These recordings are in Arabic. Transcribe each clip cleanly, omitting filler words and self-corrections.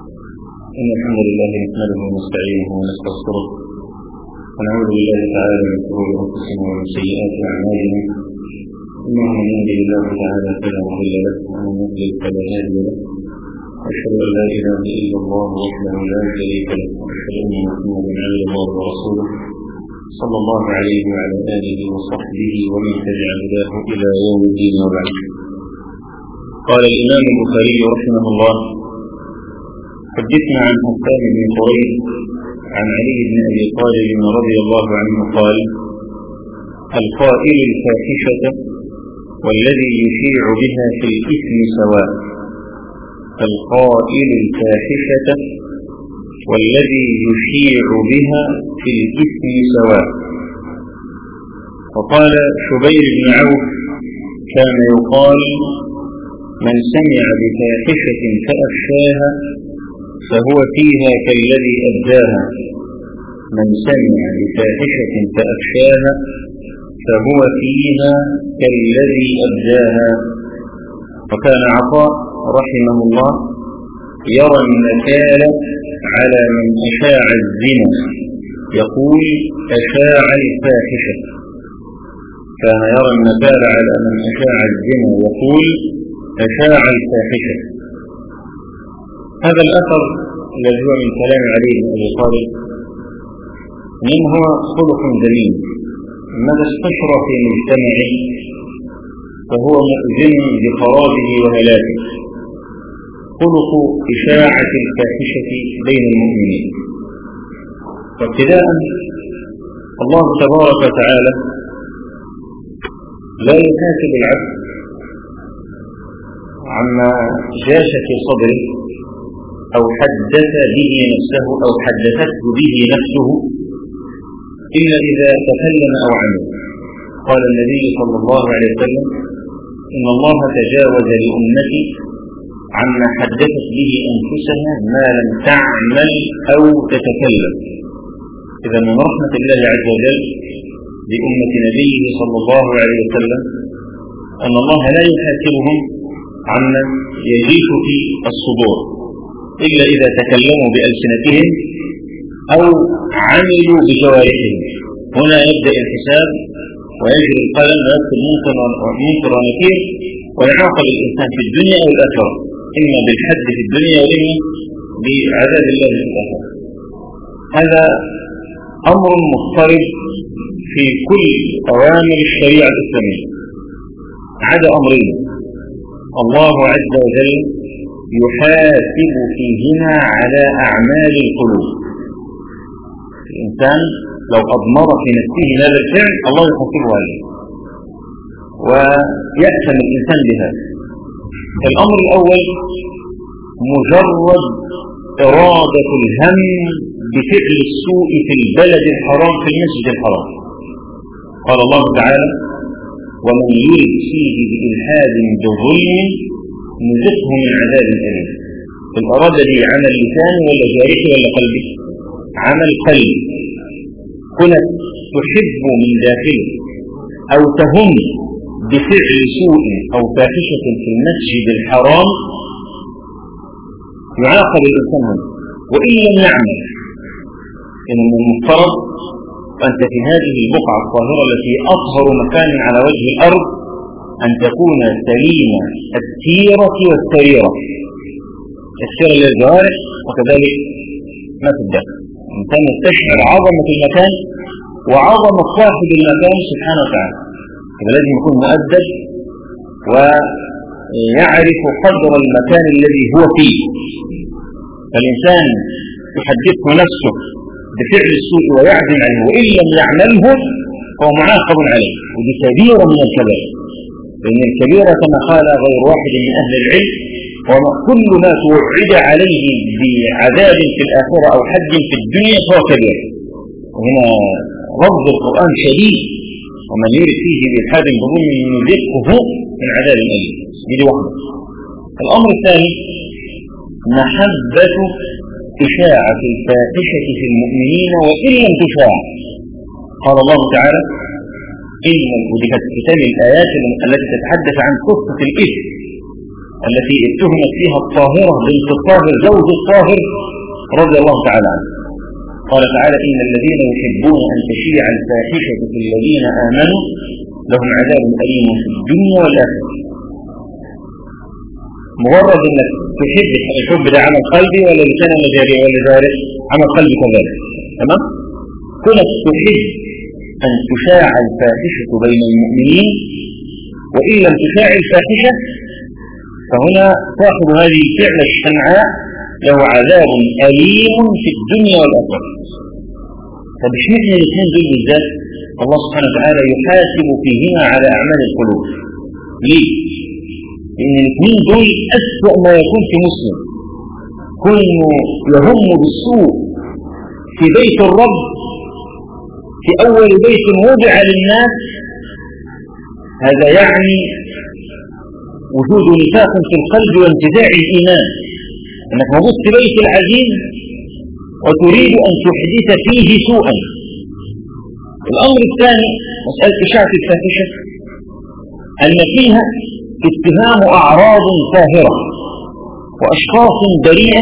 إن الحمد لله نحمده ونستعينه ونستغفره ونعوذ بالله تعالى من شرور أنفسنا ومن سيئات أعمالنا إنه من يهده الله تعالى فلا مضل له ومن يضلل فلا هادي له أشهد أن لا إله إلا الله وحده لا شريك له وأشهد أن محمدا عبده الله ورسوله صلى الله عليه وعلى آله وصحبه ومن تبع هداه إلى يوم الدين وبعد. قال الإمام البخاري رحمه الله: حدثنا عن حسان بن قريب عن علي بن أبي طالب رضي الله عنه قال: القائل الفاحشة والذي يشيع بها في الإثم سواء. القائل الفاحشة والذي يشيع بها في الإثم سواء. وقال شبير بن عوف: كان يقال: من سمع بفاحشة فأفشاها فهو فيها كالذي أبداها. من سمع بفاحشة فأفشاها فهو فيها كالذي أبداها. وكان عطاء رحمه الله يرى النكال على من أشاع الزنا، يقول: أشاع الفاحشة. كان يرى النكال على من أشاع الزنا، يقول: أشاع الفاحشة. هذا الأثر الذي هو من كلام علي بن أبي طالب من هو خلق جميل، ماذا استشرى في مجتمعه فهو مؤذن بخرابه وهلاكه. خلق إشاعة الفاحشة بين المؤمنين. وابتداء الله تبارك وتعالى لا يحاسب العبد عما جاش في صدره أو حدث به نفسه أو حدثته به نفسه إلا إذا تكلم أو عمل. قال النبي صلى الله عليه وسلم: إن الله تجاوز لأمتي عما حدثت به أنفسها ما لم تعمل أو تتكلم. إذا من رحمة الله عز وجل بأمة نبيه صلى الله عليه وسلم أن الله لا يحاسبهم عما يجيش في الصدور إلا إذا تكلموا بألسنتهم أو عملوا بجوارحهم. هنا يبدأ الحساب ويجري القلم ويكتب منكر ونكير ويعاقب الإنسان في الدنيا أو الآخرة، إما بالحد في الدنيا وإما بعذاب الله في الآخرة. هذا أمر مضطرب في كل أوامر الشريعة الإسلامية عدا أمرين: الله عز وجل يحاسب فيهما على أعمال القلوب. الإنسان لو أضمر في نفسه هذا الفعل الله يحاسبه عليه ويأثم الإنسان بهذا. الأمر الأول مجرد إرادة الهم بفعل السوء في البلد الحرام في المسجد الحرام. قال الله تعالى: ومن يرد فيه بإلحاد بظلم نذقه من عذاب أليم. الإرادة دي عمل لسان ولا جارح ولا قلبي؟ عمل قلبي. كنت تحب من داخل أو تهم بفعل سوء أو فاحشة في المسجد الحرام يعاقب الإنسان هنا، وإن لم يعمل. إن من المفترض أنت في هذه البقعة الطاهرة التي أطهر مكان على وجه الأرض أن تكون سليمة السيرة والسريرة. السيرة للجوارح وكذلك ما في الداخل. الإنسان يستشعر عظمة المكان وعظمة صاحب المكان سبحانه وتعالى. لازم يكون مؤدب ويعرف قدر المكان الذي هو فيه. فالإنسان يحدثه نفسه بفعل السوء ويعزم عنه وإن لم يعمله فهو معاقب عليه، ودي كبيرة من الكبائر. لأن الكبيرة كما قال غير واحد من أهل العلم: وكل ما توعد عليه بعذاب في الآخرة أو حد في الدنيا فهو كبير. وهنا رفض القرآن شديد: ومن يرد فيه بإلحاد بظلم نذقه من عذاب أليم. دي واحدة. الأمر الثاني محبة إشاعة الفاحشة في المؤمنين وإن لم تشاع. قال الله تعالى: إن ودي كانت كتاب الآيات التي تتحدث عن قصة الإثم التي اتهمت فيها الطاهرة بنت الطاهر زوج الطاهر رضي الله تعالى عنه. قال تعالى: إن الذين يحبون أن تشيع الفاحشة في الذين آمنوا لهم عذاب أليم في الدنيا والآخرة. مجرد أنك تحب، الحب ده عمل قلبي ولا لسان مجاري ولا ذلك عمل قلبي كذلك، تمام؟ كنت تحب أن تشاع الفاحشة بين المؤمنين، وإن لم تشاع الفاحشة فهنا صاحب هذه الفعلة الشنعاء له عذاب أليم في الدنيا والآخرة. فبشمعنا الاثنين دول بالذات الله سبحانه وتعالى يحاسب فيهما على أعمال القلوب. ليه؟ لأن الاثنين دول أسوأ ما يكون في مسلم، كل يهم بالسوء في بيت الرب، في أول بيت وضع للناس، هذا يعني وجود نفاق في القلب وانتزاع الإيمان. أنك موجود في بيت العزيز وتريد أن تحدث فيه سوءا. الأمر الثاني مسألة إشاعة الفاحشة، أن فيها اتهام أعراض طاهرة وأشخاص بريئة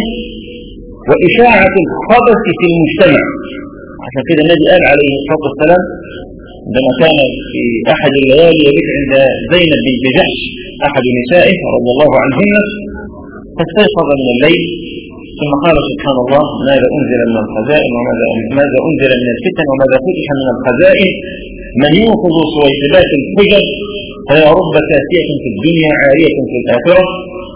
وإشاعة الخبث في المجتمع. عشان كده النبي قال عليه الصلاة والسلام عندما كان في أحد الليالي يبيت عند زينب بنت جحش أحد نسائه رضي الله عنهن، فاستيقظ من الليل ثم قال: سبحان الله، ماذا أنزل من الخزائن وماذا أنزل من الفتن وماذا فتح من الخزائن، من يوقظ سويسبات الحجر فيا رب كاسية في الدنيا عارية في الآخرة.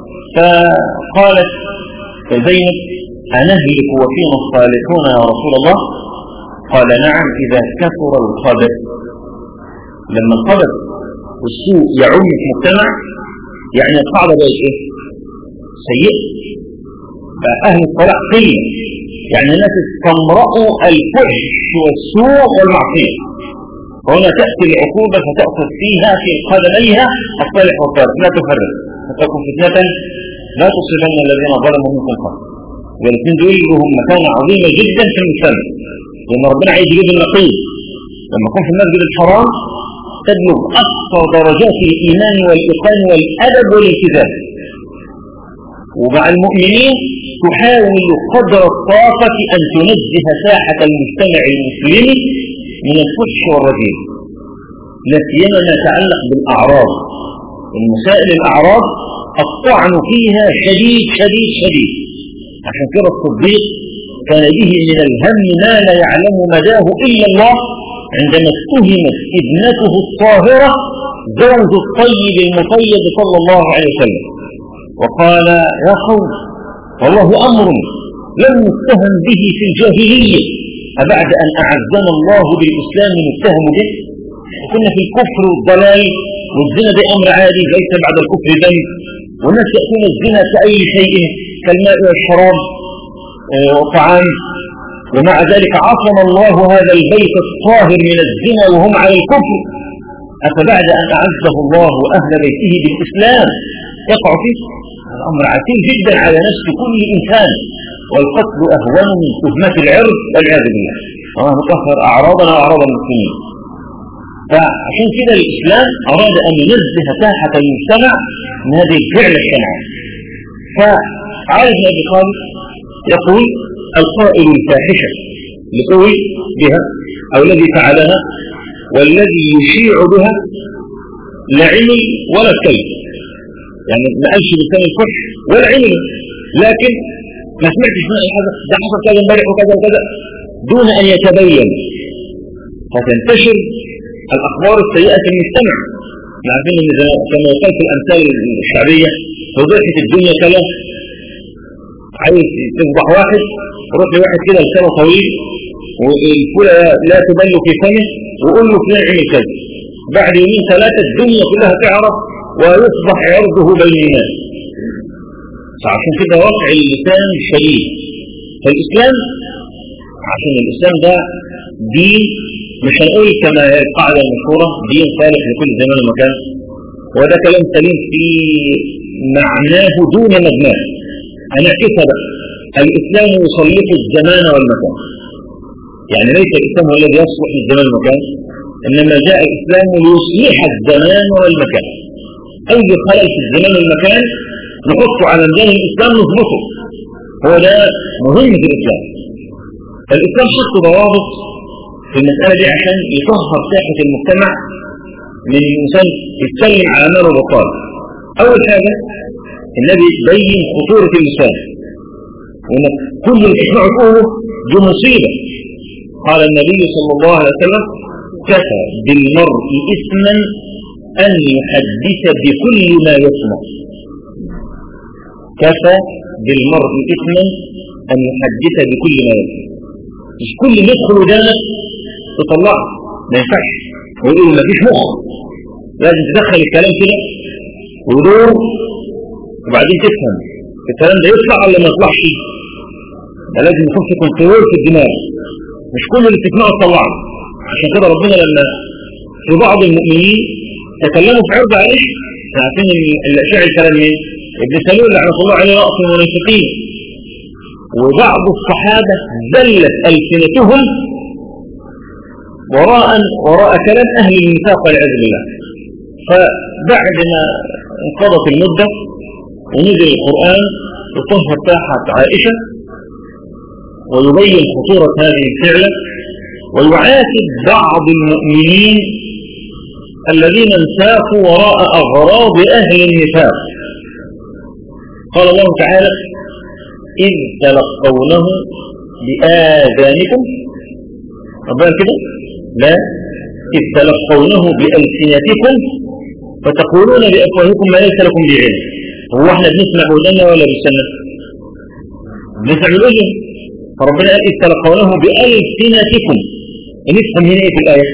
فقالت زينب: أنهلك وفينا الصالحون يا رسول الله؟ قال: نعم، إذا كثر الخبث. لما الخبث والسوء يعم في المجتمع يعني القاعدة بقت إيه؟ سيئة. أهل الصلاح قلة، يعني الناس استمرأوا الفحش والسوء والمعصية، وهنا تأتي العقوبة فتأخذ فيها في قدميها الصالح والطالح، لا تفرق فتكون فتنة لا تصيبن الذين ظلموا منكم خاصة. والاثنين دول لهم مكانة عظيمة جدا في المجتمع، لأن ربنا عايز يجيب النقيض. لما يكون في المسجد الحرام تبلغ أقصى درجات الإيمان والإيقان والأدب والالتزام، ومع المؤمنين تحاول قدر الطاقة أن تنزه ساحة المجتمع المسلم من الفحش والرذيل، لا سيما ما يتعلق بالأعراض. المسائل الأعراض الطعن فيها شديد شديد شديد. عشان كده الصديق كان به من الهم ما لا يعلم مداه إلا الله عندما اتهمت ابنته الطاهرة زوج الطيب المطيب صلى الله عليه وسلم، وقال: يا قوم، والله أمر لم نتهم به في الجاهلية، أبعد أن أعزنا الله بالإسلام نتهم به؟ كنا في الكفر والضلال، والزنا ده أمر عادي ليس بعد الكفر ذنب، والناس يأتون الزنا كأي شيء كالماء والشراب والطعام، ومع ذلك عصم الله هذا البيت الطاهر من الزنا وهم على الكفر. أفبعد أن أعزه الله أهل بيته بالإسلام يقع فيه؟ الأمر عسير جدا على نفس كل إنسان، والقتل أهون من تهمة العرض والعياذ بالله. الله مطهر أعراضنا وأعراض المسلمين. فعشان كده الإسلام أراد أن ينزه ساحة المجتمع من هذه الفعل الشنعاء. فعلي بن أبي طالب يقول: القائل الفاحشة يقول بها أو الذي فعلها والذي يشيع بها لا علم ولا كيف، يعني ما قالش لسان الفحش ولا علم، لكن ما سمعتش من هذا ده حصل كذا امبارح وكذا وكذا دون أن يتبين، فتنتشر الأخبار السيئة في المجتمع. عارفين ان كما يقال في الأمثال الشعبية: فضحت الدنيا كلا، عايز تصبح واحد روح لواحد كده لسانه طويل والفولة لا تبل في فمه وقول له فلان عمل كذا، بعد يومين ثلاثة الدنيا كلها تعرف ويصبح عرضه بين الناس. فعشان كده وقع اللسان شديد. فالإسلام عشان الإسلام ده دين، مش هنقول كما القاعدة المشهورة دين صالح لكل زمان ومكان، وده كلام سليم في معناه دون مبناه. أنا اعتقد الإسلام يصلح الزمان والمكان، يعني ليس الإسلام هو الذي يصلح الزمان والمكان، إنما جاء الإسلام ليصلح الزمان والمكان. أي خلل في الزمان والمكان نحطه على ميزان الإسلام نظبطه. هو ده مهم في الإسلام. الإسلام حط ضوابط في المسألة دي عشان يطهر ساحة المجتمع من الإنسان يتكلم على مال وبطال. أول حاجة النبي بين خطورة اللسان، وإن كل اللي تسمعه تقوله دي مصيبة. قال النبي صلى الله عليه وسلم: كفى بالمرء إثما أن يحدث بكل ما يسمع. كفى بالمرء إثما أن يحدث بكل ما يسمع. مش كل اللي يدخل ودانك تطلعه، ما ينفعش. ويقول ما فيش مخ، لازم تدخل الكلام كده ودور وبعدين تفهم الكلام ده يطلع ولا ما يطلعش. ده لازم يكون في كنترول في الدماغ، مش كل اللي تسمعه تطلعه. عشان كده ربنا لما في بعض المؤمنين تكلموا في عرض عليه، عارفين ان الاشاعي الكلام ايه؟ ابن سلول لعنه الله عليه رأس المنافقين، وبعض الصحابه ذلت السنتهم وراء كلام اهل النفاق والعياذ بالله. فبعد ما انقضت المده ونزل القرآن يطهر ساحة عائشة ويبين خطورة هذه الفعلة ويعاتب بعض المؤمنين الذين انساقوا وراء أغراض أهل النفاق. قال الله تعالى: إذ تلقونه بآذانكم. ربنا كده؟ لا، إذ تلقونه بألسنتكم فتقولون بأفواهكم ما ليس لكم بعلم. هو احنا بنسمع بودنا ولا بسنة؟ بنسمع بودنا. فربنا قال: إذ تلقونه بألسنتكم. نفهم هنا ايه في الآية؟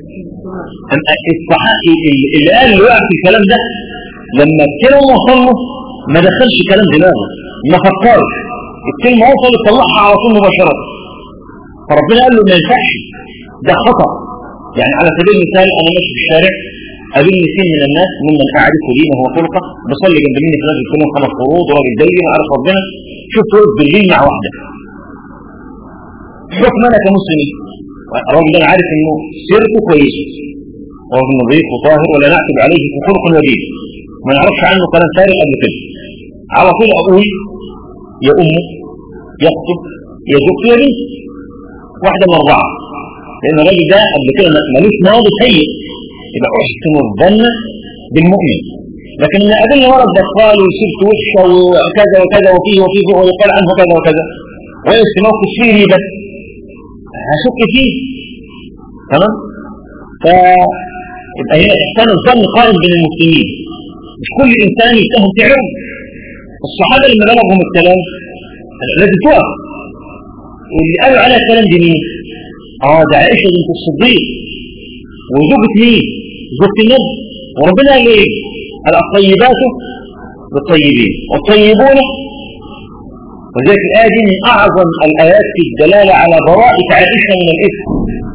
الصحابي اللي قال له في الكلام ده لما الكلمة وصله ما دخلش كلام دماغه، ما فكرش، الكلمة وصلت طلعها على طول مباشرة. فربنا قال له ما ينفعش، ده خطأ. يعني على سبيل المثال أنا ماشي في الشارع قابلني سين من الناس ممن أعرفه دينه وخلقه بصلي جنب مني في راجل كلهم 5 فروض وراجل زيي وعارف ربنا، شفت وقت بالليل مع واحدة. حكم أنا كمسلم الراجل ده أنا عارف إنه سيرته كويسة راجل نظيف وطاهر ولا نعتب عليه في خلق ودين، ما نعرفش عنه كلام سارق قبل كده. على طول أقول يا أمه يخطب يا زوجته يا بنت، واحدة من 4، لأن الراجل ده قبل كده ملوش ماضي سيء، يبقى أحسن الظن بالمؤمن. لكن إن قابلني ولد بطال وسبت وشه وكذا وكذا وفيه ويقال عنه كذا وكذا ويأتي موقف فيه بس هشك فيه. تمام؟ فيبقى هنا إحسان الظن قائم بين المسلمين، مش كل إنسان يتهم في عرض. الصحابة لما بلغهم الكلام لازم تقف، واللي قالوا على الكلام دي مين؟ ده عائشة بنت الصديق وزوجة مين؟ زوجة النبي. وربنا قال ايه؟ الطيبات للطيبين والطيبون. وذلك الآية دي من أعظم الآيات في الدلالة على براءة عائشة من الإثم.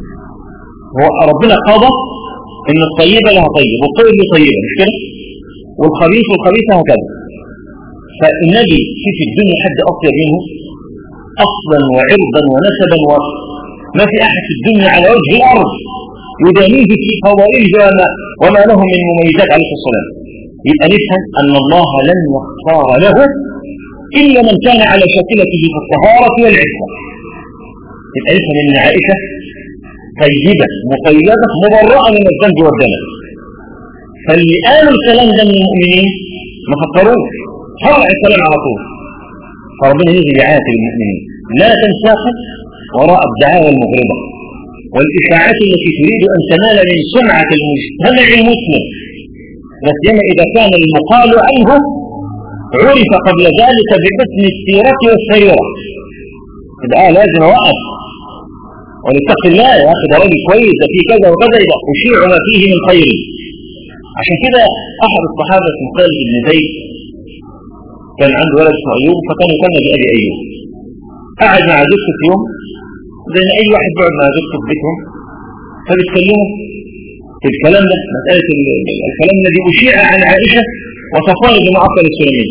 وربنا قضى إن الطيبة لها طيب والطيب له طيبة، مش كده؟ والخبيثة هكذا. فالنبي في الدنيا حد أطيب منه أصلا وعرضا ونسبا، وما في أحد في الدنيا على وجه الأرض يدانيه في فضائله وما له من مميزات عليه الصلاة. يبقى نفهم أن الله لن يختار له إلا من كان على شاكلته في الطهارة والعفة. يبقى نفهم أن عائشة طيبة مطيبة مبرأة من الذنب والدنس. فاللي قالوا الكلام ده من المؤمنين ما فكروش، طلع الكلام على طول. فربنا يجي يعاتب المؤمنين: لا تنساقوا وراء الدعاوى المغرضة والإشاعات التي تريد أن تنال من سمعة المجتمع المسلم، لا سيما إذا كان المقال عنه عرف قبل ذلك بحسن السيرة والسيرة. يبقى لازم أوقف ونتق الله، يا أخي ده راجل كويس، ده فيه كذا وكذا، يبقى أشيع ما فيه من خير. عشان كده أحد الصحابة اسمه خالد بن زيد كان عنده ولد اسمه أيوب، فكان يسمى بأبي أيوب. قعد مع زوجته في يوم زي أي واحد بيقعد مع زوجته في بيتهم، فبيتكلموا في الكلام ده، مسألة الكلام الذي أشيع عن عائشة وصفوان بن معطل السلمي.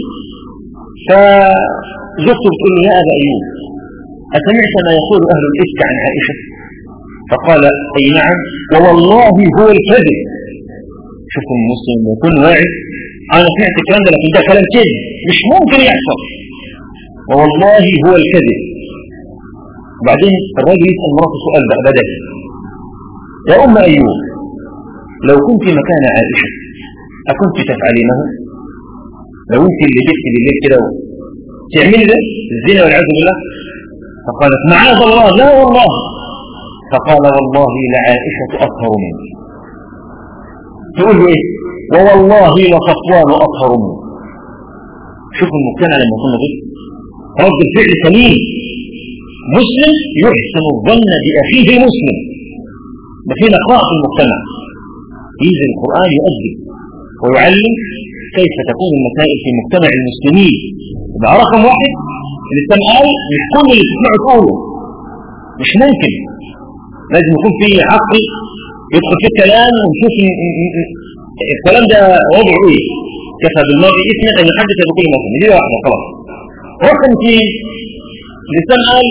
فزوجته بتقول له: يا أبا أيوب، أسمعت ما يقول أهل الإفك عن عائشة؟ فقال: أي نعم، ووالله هو الكذب. شوفوا المسلم يكون واعي انا سمعت الكلام ده لكن ده كلام كذب مش ممكن يحصل، والله هو الكذب. وبعدين الراجل يسأل مراته سؤال بقى بدل: يا أم أيوب، لو كنت مكان عائشة أكنت تفعلينه؟ لو أنت اللي جبت بالليل كده تعملي ده الزنا والعياذ بالله؟ فقالت: معاذ الله، لا والله. فقال: والله لعائشة أطهر منك. تقول له إيه؟ ووالله لصفوان أطهر منك. شوفوا المجتمع لما يكون نظيف، رد الفعل سليم. مسلم يحسن الظن بأخيه مسلم، ما في نقاء في المجتمع. ينزل القرآن يؤدب ويعلم كيف تكون المسائل في مجتمع المسلمين. يبقى رقم واحد الإسلام قال مش كل اللي تسمعه تقوله، مش ممكن، لازم يكون في عقل يدخل في الكلام ونشوف الكلام ده وضعه ايه. كفى بالمرء اثما ان يحدث بكل ما سمع. دي واحده خلاص. رقم اثنين الإسلام قال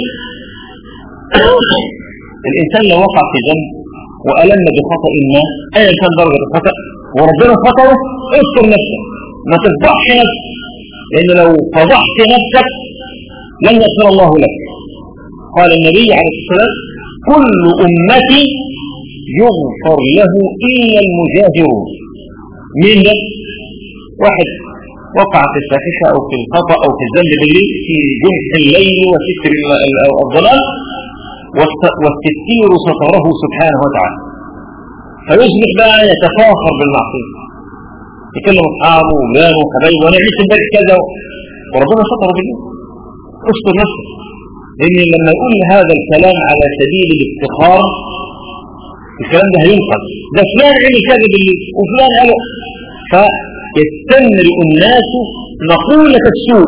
الإنسان لو وقع في ذنب وألم بخطأ ما أيا كان درجة الخطأ وربنا فطره، اذكر نفسك، ما تفضحش نفسك، لأن لو فضحت نفسك لن يغفر الله لك. قال النبي عليه الصلاة والسلام: كل أمتي يغفر له إلا المجاهرون. مين ده؟ واحد وقع في الفاحشة أو في الخطأ أو في الذنب بالليل في جنح الليل وستر الظلام، والستير ستره سبحانه وتعالى، فيصبح بقى يتفاخر بالمعصية، يكلم أصحابه وولانه وحبايبه: وأنا عملت امبارح كذا، وربنا ستره بالليل. استر نفسك، لأن لما يقول هذا الكلام على سبيل الافتخار الكلام ده هينقذ، ده فلان عمل كذا بالليل وفلان قاله، فيستمر الناس مقولة السوء.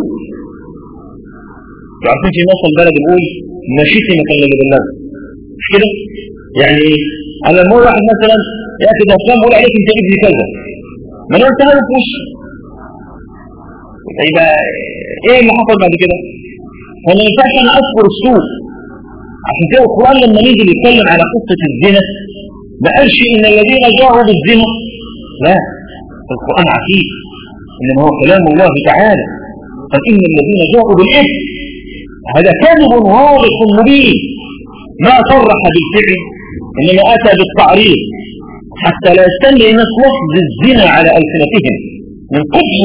تعرفين في مثل بلد يقول: مشيتي مكان اللي بالله، مش كده؟ يعني انا لما واحد مثلا ياتي ده فلان بقول عليك انت ابني كذا، ما انا قلت له في وشي، يبقى ايه اللي حصل بعد كده؟ فما ينفعش انا اذكر السوء. عشان كده القران لما نيجي يتكلم على قصه الزنا ما قالش ان الذين جاءوا بالزنا، لا، القران عقيد انما هو كلام الله تعالى. فان الذين جاءوا بالاثم هذا كذب واضح مبين، ما صرح بالفعل انما اتى بالتعريض حتى لا يستمر الناس لفظ الزنا على السنتهم من قبح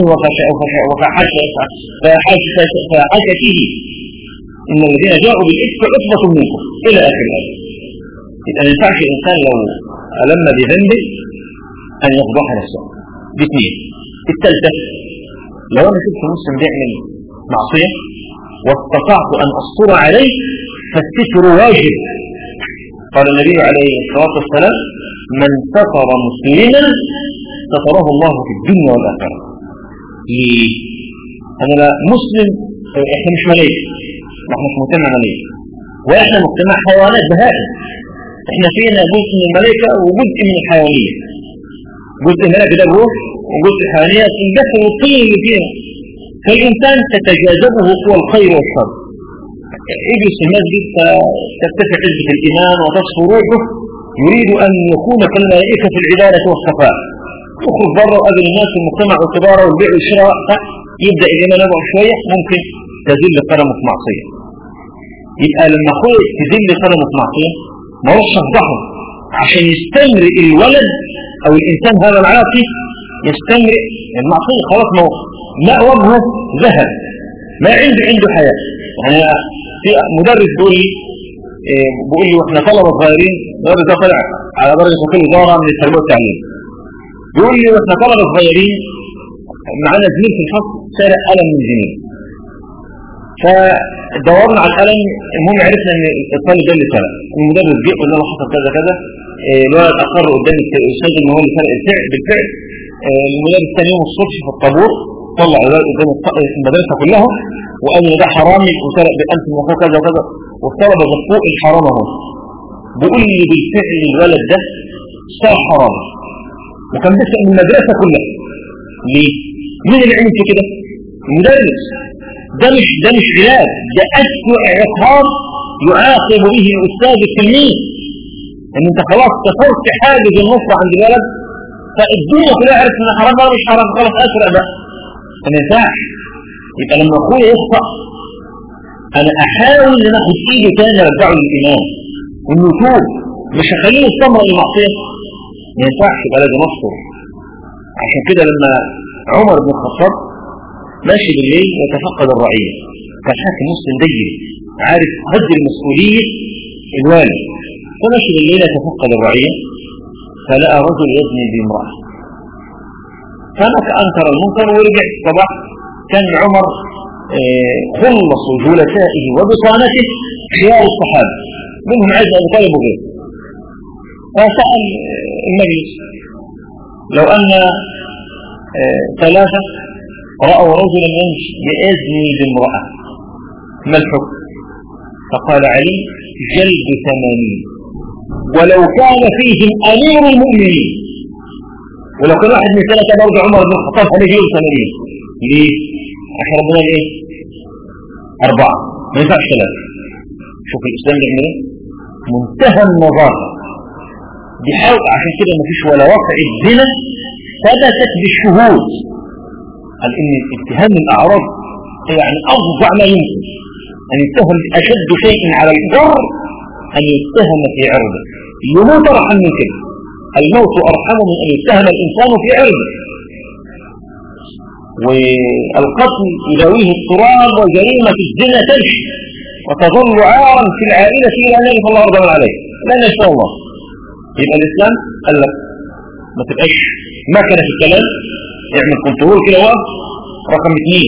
وفحشته. ان الذين جاءوا بالاثم عصبة منكم الى اخر الايه. اذا ما ينفعش الانسان لو الم بذنب ان يفضح نفسه. باثنين. الثالثه، لو انا شفت مسلم بيعمل معصيه واستطعت أن أصبر عليه فالستر واجب. قال النبي عليه الصلاة والسلام: من ستر مسلما ستره الله في الدنيا والآخرة. ليه؟ أنا مسلم، إحنا مش ملايكة، إحنا مش مجتمع ملايكة، وإحنا مجتمع حيوانات بهائم. إحنا فينا جزء من الملايكة وجزء من الحيوانية. جزء الملايكة ده الروح وجزء الحيوانية الجسد والطين اللي فيها. فالإنسان تتجاذبه قوى الخير والشر. يجلس في المسجد فترتفع عزة الإيمان وتصفو روحه، يريد أن يكون كالملائكة في العبادة والصفاء. يخرج بره وقابل الناس في المجتمع والتجارة والبيع والشراء، يبدأ الإيمان يبقى شوية ممكن تزل قدمه في معصية. يبقى لما أخوه تزل قدمه في معصية ما هوش أفضحه عشان يستمر الولد أو الإنسان هذا العاصي يستمر المعصية. خلاص ما وجهه ذهب، ما عنده حياة. يعني في مدرس بيقول لي واحنا طلبة صغيرين، المدرس ده طلع على درجة وكيل وزارة من التربية والتعليم، بيقول لي واحنا طلبة صغيرين معانا زميل في الفصل سارق قلم من زميل، فدورنا على القلم، المهم عرفنا ان الطالب ده اللي سرق. المدرس جه قال له حصل كذا كذا، الولد اقر قدام الاستاذ ان هو اللي سرق بالفعل. المدرس ثاني يوم الصبح في الطابور طلع الولد قدام المدرسة كلها وقال له ده حرامي وسرق بألف وفوق كذا وكذا، والطلبة بفوق الحرام اهو. بيقول لي بالفعل الولد ده سرق حرام وكان بيسرق من المدرسة كلها. ليه؟ مين اللي عمل كده؟ المدرس. ده مش علاج، ده أسوأ عقاب يعاقب به الأستاذ التلميذ. ان انت خلاص كسرت حاجز النصر عند الولد فالدنيا كلها عرفت ان حرام ولا مش حرام، خلاص اسرع بقى ما ينفعش. يبقى لما اخويا يخطأ انا احاول ان انا اخد ايده تاني ارجعه للايمان انه يتوب، مش هخليه يستمر للمعصيه، ما ينفعش، يبقى لازم اصبر. عشان كده لما عمر بن الخطاب ماشي بالليل يتفقد الرعيه، كان حاكم مسلم دين عارف قدر المسؤوليه الوالي، فماشي بالليل يتفقد الرعيه فلقى رجل يزني بامراه، فأنكر المنكر ورجع الصباح. كان عمر خلص جلسائه وبطانته خيار الصحابة منهم عز أبو طالب وغيره، فسأل المجلس لو أن ثلاثة رأوا رجلا يزني بامرأة ما الحكم؟ فقال علي جلد 80 ولو كان فيهم أمير المؤمنين، ولو كان واحد من ثلاثة برضه عمر بن الخطاب هنجي له 80. ليه؟ عشان ربنا ايه؟ 4 ما ينفعش 3. شوف الإسلام بيعمل ايه؟ منتهى النظافة، بيحاول. عشان كده ما فيش ولا واقع الزنا ثبتت بالشهود. قال إن اتهام الأعراض يعني أفظع ما يمكن، أن يتهم أشد شيء على الجر أن يتهم في عرضه، يموت أرحم من كده، الموت أرحم من أن يتهم الإنسان في عرضه. والقتل يداويه التراب، وجريمة الزنا تمشي وتظل عارا في العائلة إلى أن يرث الله رضا عليه لن يشاء الله. يبقى الإسلام قال لك ما تبقاش مكنة في الكلام، يعمل كنترول كده واقف. رقم 2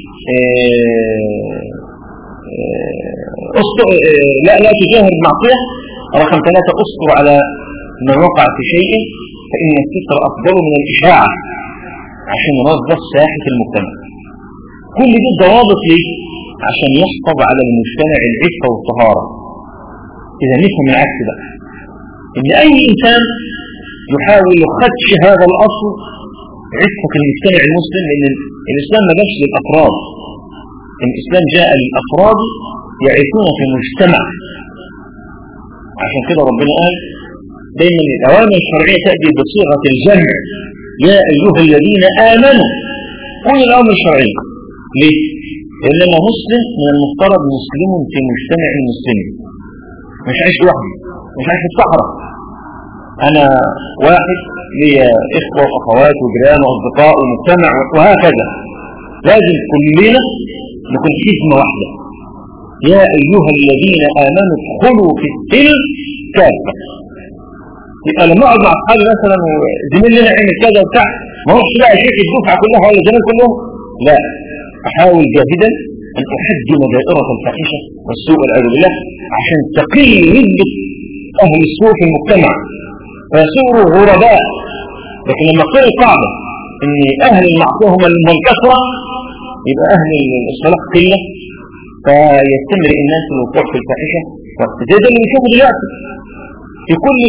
لا تجاهر بمعصية. رقم 3 أصبر على من وقع في شيء فإن الستر أفضل من الإشاعة عشان ينظف ساحة المجتمع. كل دي ضوابط ليه؟ عشان يحفظ على المجتمع العفة والطهارة. إذا نفهم العكس بقى، إن أي إنسان يحاول خدش هذا الأصل عفة المجتمع المسلم، لأن الإسلام ما جاش للأفراد، الإسلام جاء للأفراد يعيشون في مجتمع. عشان كده ربنا قال دايما الأوامر الشرعية تأتي بصيغة الجمع، يا أيها الذين آمنوا. كل الأوامر الشرعية ليه؟ لأننا مسلم من المفترض مسلم في مجتمع المسلمين، مش عايش لوحدي، مش عايش في الصحراء. أنا واحد لي إخوة وأخوات وجيران وأصدقاء ومجتمع وهكذا، لازم كلنا نكون حزمة واحدة. يا أيها الذين آمنوا ادخلوا في السلم كافة. يبقى لما اقعد مع اصحابي مثلا وزميل لنا عمل كذا وبتاع، ما هوش بقى شيخ الدفعه كلها ولا الزميل كلهم، لا، احاول جاهدا ان احجم دائره الفاحشه والسوء والعياذ بالله عشان تقل نسبه اهل السوء في المجتمع فيصيروا غرباء. لكن لما تصير القاعده ان اهل المعصيه هم الكثره، يبقى اهل الصلاح قله، فيستمر الناس الوقوع في الفاحشه. زي ده اللي بنشوفه دلوقتي في كل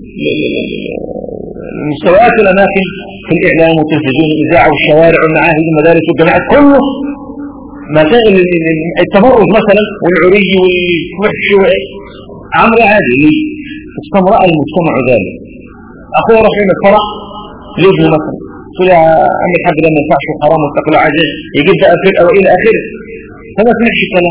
المستويات والأماكن، في الإعلام والتلفزيون والإذاعة والشوارع والمعاهد والمدارس والجامعات، كله مسائل التبرج مثلا والعري والفحش عمرو عادي. استمرأ المجتمع ذلك. أخوه راح يعمل فرح لابنه مثلا، قال يا عم الحاج ده ما ينفعش وحرام واتقوا الله عز وجل، يجيب بقى فرقة وإلى آخره، فما سمعش الكلام.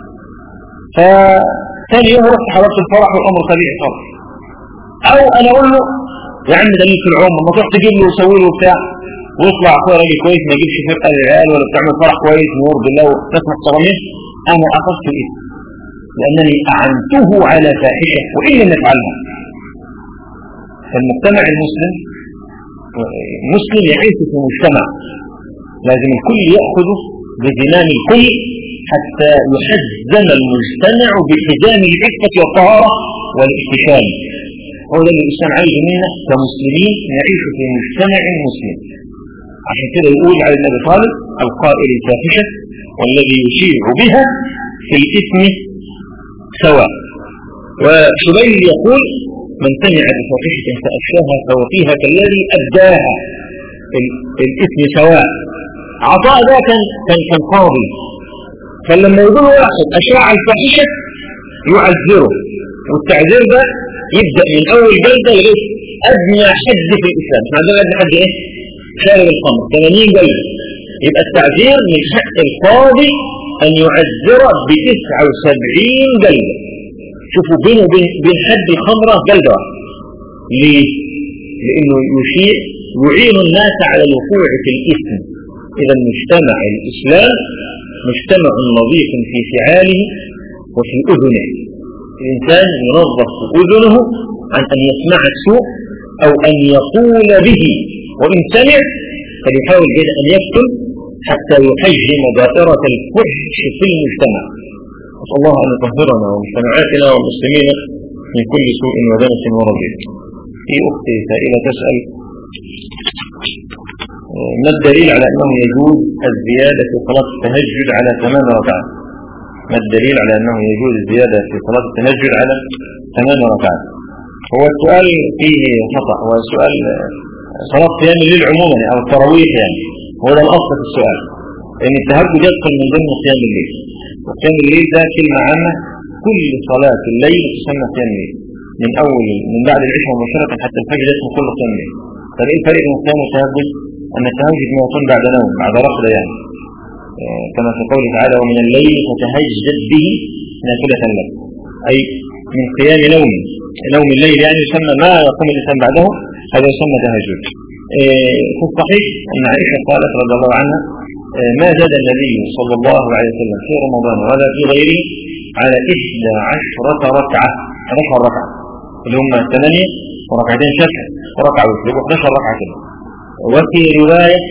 فثاني يوم رحت حضرت الفرح والأمر طبيعي خالص. او انا اقول له يا عم ده ليك في العمر، ما تروح تجيب له وتسوي له وبتاع، ويطلع اخويا راجل كويس ما يجيبش فرقه للعيال ولا بتعمل فرح كويس ويرضي الله وناس محترمين، انا اخذت الاثم لانني اعنته على فاحشه وان لم يفعلها. فالمجتمع المسلم مسلم يعيش في مجتمع، لازم الكل ياخذ بزمام الكل حتى يحزم المجتمع بحزام العفه والطهاره والاحتشام. هو ده اللي الإسلام عايز منا كمسلمين نعيش في مجتمع مسلم. عشان كده يقول على النبي طالب القائل الفاحشة والذي يشيع بها في الإثم سواء. وشبيل يقول من سمع بفاحشة فأفشاها فهو فيها كالذي أبداها، الإثم سواء. عطاء ده كان قاضي، فلما يقول واحد أشاع الفاحشة يعذره، والتعذير ده يبدأ من أول جلدة لغاية أدنى حد في الإسلام. احنا عندنا أدنى حد إيه؟ شارب الخمر 80 جلدة. يبقى التعذير من حق القاضي أن يعذر ب79 جلدة. شوفوا بينه وبين حد الخمرة جلدة. ليه؟ لأنه يعين الناس على الوقوع في الإثم. إذا مجتمع الإسلام مجتمع نظيف في فعاله وفي أذنه. الإنسان ينظف أذنه عن أن يسمع السوء أو أن يقول به، وإن سمع فليحاول جدا أن يكتم حتى يحجم دائرة الفحش في المجتمع. نسأل الله أن يطهرنا ومجتمعاتنا والمسلمين من كل سوء ودنس ورذيل. في أختي سائلة تسأل: ما الدليل على أنه يجوز الزيادة في صلاة التهجد على 8 ركعات؟ ما الدليل على أنه يجوز الزيادة في صلاة التهجد على 8 ركعات؟ هو السؤال فيه خطأ. هو السؤال صلاة قيام الليل عموما أو التراويح، يعني هو ده الأصل في السؤال، لأن التهجد يدخل من ضمن قيام الليل. وقيام الليل ده كلمة عامة، كل صلاة الليل تسمى قيام الليل، من بعد العشاء مباشرة حتى الفجر اسمه كله قيام الليل. فإيه الفرق بين القيام والتهجد؟ أن التهجد ما يكون بعد نوم، بعد رقدة، يعني كما في قوله تعالى: ومن الليل فتهجد به نافلة لك، أي من قيام نوم الليل، يعني يسمى ما يقوم الإنسان بعده، هذا يسمى تهجد. في الصحيح أن عائشة قالت رضي الله عنها: ما زاد النبي صلى الله عليه وسلم في رمضان ولا في غيره على 11 ركعة، 11 ركعة اللي هم 8 وركعتين شكل وركعة وتر، 11 ركعة كده. وفي رواية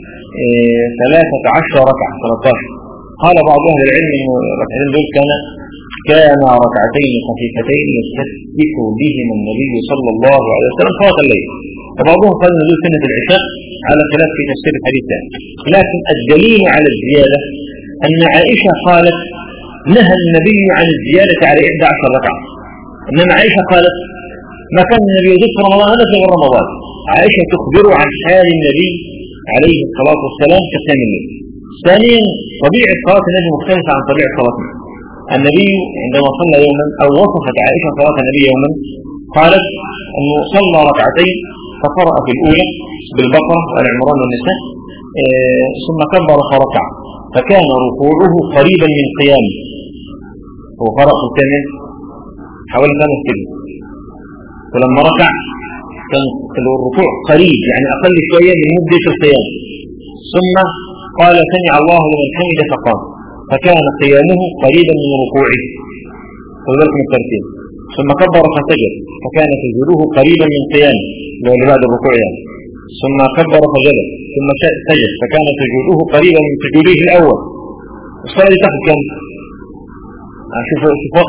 13 ركعة 13. قال بعض أهل العلم أن الركعتين دول كان ركعتين خفيفتين يستفتح بهما النبي صلى الله عليه وسلم صلاة الليل. وبعضهم قال نزول سنة العشاء على خلاف في تفسير الحديث الثاني. لكن الدليل على الزيادة أن عائشة قالت: نهى النبي عن الزيادة على 11 ركعة. إنما عائشة قالت: ما كان النبي يزيد في رمضان هذا في غير رمضان. عائشة تخبر عن حال النبي عليه الصلاة والسلام كقيام الليل. ثانيا، طبيعة صلاة النبي مختلفة عن طبيعة صلاتنا. النبي عندما صلى يوما، أو وصفت عائشة صلاة النبي يوما، قالت أنه صلى ركعتين فقرأ في الأولى بالبقرة والعمران والنساء، ثم كبر فركع، فكان ركوعه قريبا من قيامه. هو قرأ في الثاني حوالي 5 كده، ولما ركع كان الركوع قريب، يعني أقل شوية من مدة القيام. ثم قال: سمع الله لمن حمده فقام، فكان قيامه قريبا من ركوعه، وذلك من الترتيب. ثم كبر فسجد، فكان سجوده قريبا من قيامه، لو بعد الركوع يعني. ثم كبر فجلس، ثم سجد، فكان سجوده قريبا من سجوده الأول. الصلاة دي تاخد كم؟ شوف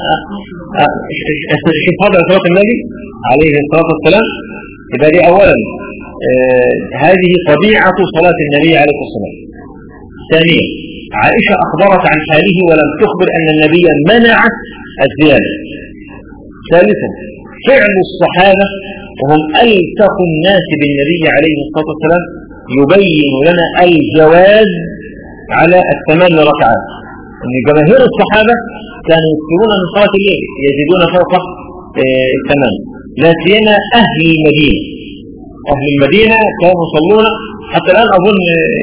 هذا صلاة النبي عليه الصلاة والسلام. يبقى دي أولا هذه طبيعة صلاة النبي عليه الصلاة والسلام. ثانيا، عائشة أخبرت عن حاله ولم تخبر أن النبي منع الزيادة. ثالثا، فعل الصحابة وهم ألتق الناس بالنبي عليه الصلاة والسلام يبين لنا الجواز على 8 ركعات. أن جماهير الصحابة كانوا يكثرون من صلاة الليل، يزيدون فوق 8، لا سيما أهل المدينة. أهل المدينة كانوا يصلون حتى الآن أظن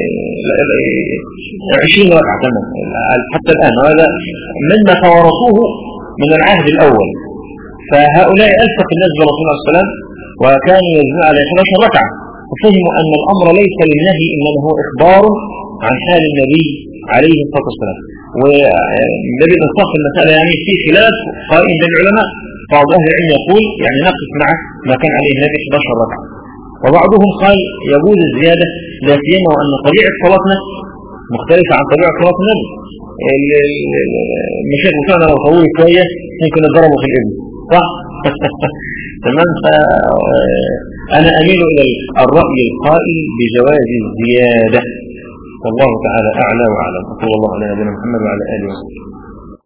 20 ركعة كمان حتى الآن، وهذا مما توارثوه من العهد الأول. فهؤلاء ألتق الناس برسول الله صلى الله عليه وسلم وكانوا يزيدون على 11 ركعة، وفهموا أن الأمر ليس للنهي إنما هو إخبار عن حال النبي عليه الصلاة والسلام. والنبي الإنصاف في المسألة يعني في خلاف قائم بين العلماء. بعض أهل العلم يقول يعني نقف مع ما كان عليه النبي 11 ركعة، وبعضهم قال يجوز الزيادة، لا سيما وأن طبيعة صلاتنا مختلفة عن طبيعة صلاة النبي. المشايخ بتوعنا لو طولوا شوية ممكن يضربوا في الإبن، صح؟ تمام. فأنا أميل إلى الرأي القائل بجواز الزيادة، والله تعالى أعلى وأعلم. صلى الله على نبينا محمد وعلى آله وصحبه.